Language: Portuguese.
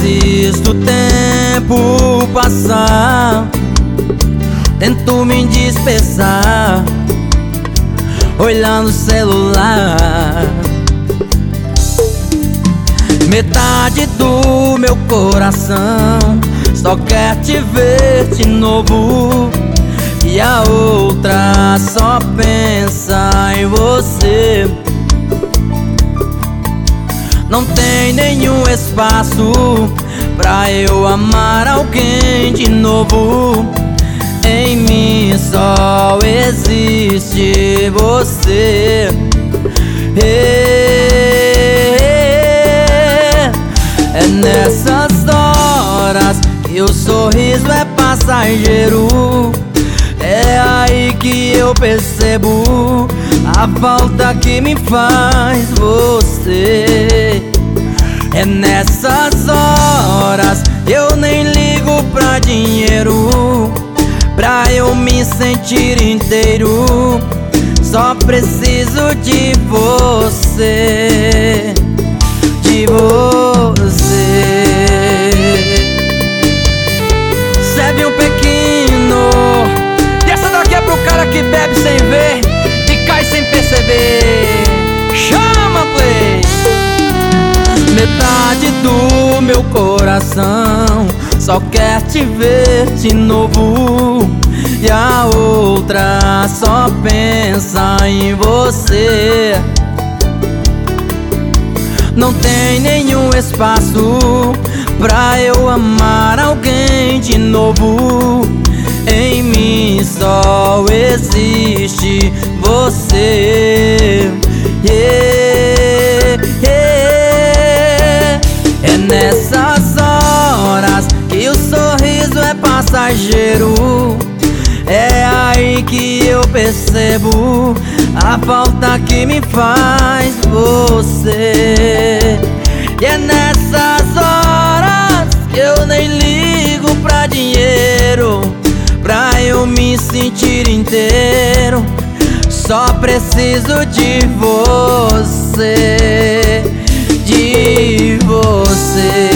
assisto o tempo passar, tento me dispersar, olhando o celular. Metade do meu coração só quer te ver de novo, e a outra só pensa em você. Não tem nenhum espaço pra eu amar alguém de novo. Em mim só existe você. É nessas horas que o sorriso é passageiro. É aí que eu percebo a falta que me faz você. É nessas horas eu nem ligo pra dinheiro, pra eu me sentir inteiro. Só preciso de você, de você. Serve um pequeno, e essa daqui é pro cara que bebe sem ver e cai sem perceber. Chama, play! Metade do meu coração só quer te ver de novo, e a outra só pensa em você. Não tem nenhum espaço pra eu amar alguém de novo. Em mim só existe você. É nessas horas que o sorriso é passageiro. É aí que eu percebo a falta que me faz você. E é nessas horas que eu nem ligo pra dinheiro, pra eu me sentir inteiro. Só preciso de você, de você.